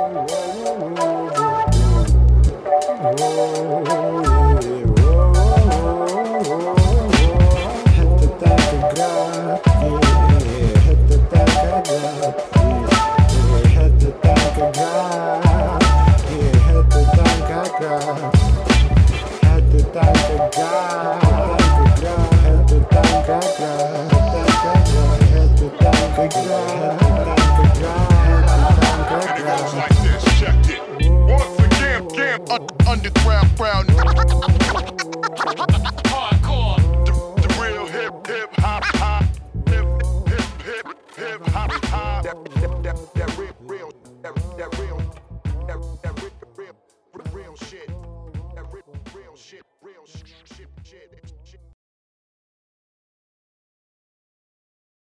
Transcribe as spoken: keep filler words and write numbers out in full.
Underground brown hardcore, the, the real hip hip hop hop hip hip hip hip hop hop.